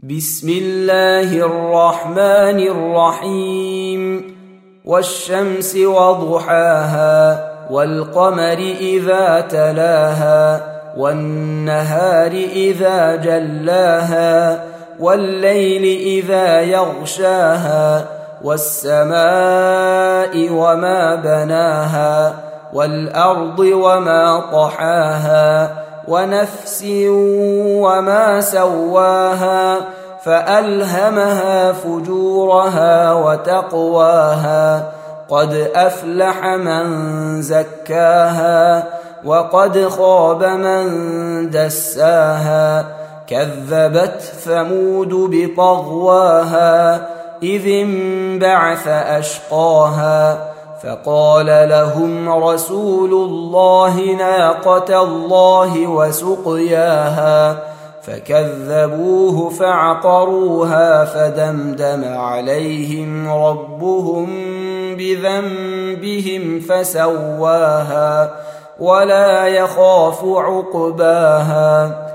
بسم الله الرحمن الرحيم والشمس وضحاها والقمر إذا تلاها والنهار إذا جلاها والليل إذا يغشاها والسماء وما بناها والأرض وما طحاها ونفس وما سواها فألهمها فجورها وتقواها قد أفلح من زكاها وقد خاب من دساها كذبت ثمود بطغواها إذ انبعث أشقاها فقال لهم رسول الله ناقة الله وسقياها فكذبوه فعقروها فدمدم عليهم ربهم بذنبهم فسواها ولا يخاف عقباها